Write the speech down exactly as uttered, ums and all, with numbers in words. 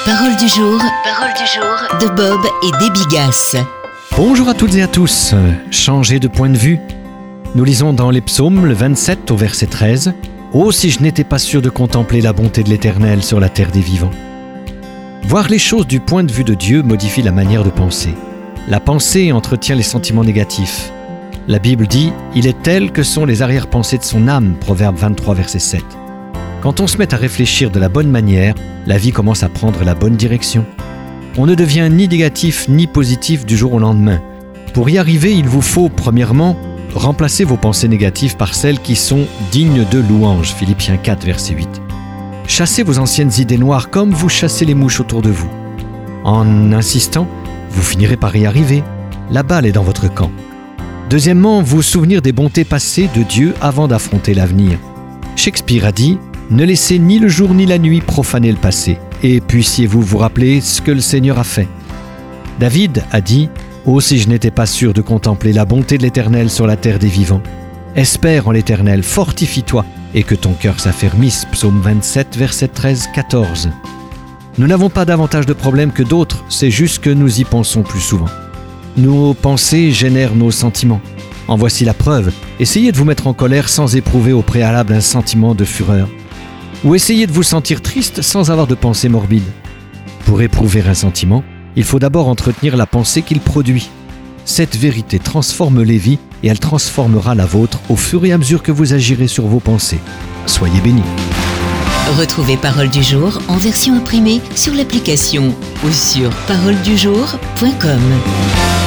Parole du jour, parole du jour de Bob et Debbie Gass. Bonjour à toutes et à tous. Changez de point de vue. Nous lisons dans les psaumes le vingt-sept au verset treize. « Oh, si je n'étais pas sûr de contempler la bonté de l'Éternel sur la terre des vivants !» Voir les choses du point de vue de Dieu modifie la manière de penser. La pensée entretient les sentiments négatifs. La Bible dit « Il est tel que sont les arrière-pensées de son âme » Proverbe vingt-trois, verset sept. Quand on se met à réfléchir de la bonne manière, la vie commence à prendre la bonne direction. On ne devient ni négatif ni positif du jour au lendemain. Pour y arriver, il vous faut, premièrement, remplacer vos pensées négatives par celles qui sont dignes de louange. Philippiens quatre, verset huit. Chassez vos anciennes idées noires comme vous chassez les mouches autour de vous. En insistant, vous finirez par y arriver. La balle est dans votre camp. Deuxièmement, vous souvenir des bontés passées de Dieu avant d'affronter l'avenir. Shakespeare a dit « Ne laissez ni le jour ni la nuit profaner le passé, et puissiez-vous vous rappeler ce que le Seigneur a fait. » David a dit « Oh, si je n'étais pas sûr de contempler la bonté de l'Éternel sur la terre des vivants. Espère en l'Éternel, fortifie-toi, et que ton cœur s'affermisse. » Psaume vingt-sept, versets treize à quatorze. Nous n'avons pas davantage de problèmes que d'autres, c'est juste que nous y pensons plus souvent. Nos pensées génèrent nos sentiments. En voici la preuve. Essayez de vous mettre en colère sans éprouver au préalable un sentiment de fureur. Ou essayez de vous sentir triste sans avoir de pensée morbide. Pour éprouver un sentiment, il faut d'abord entretenir la pensée qu'il produit. Cette vérité transforme les vies et elle transformera la vôtre au fur et à mesure que vous agirez sur vos pensées. Soyez bénis. Retrouvez Parole du jour en version imprimée sur l'application ou sur parole du jour point com.